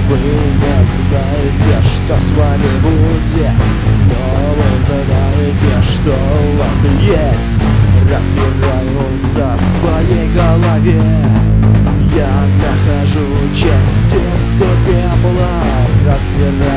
Вы не знаете, что с вами будет, но вы знаете, что у вас есть. Разбираюсь в своей голове, я нахожу частицу пепла. Разбираюсь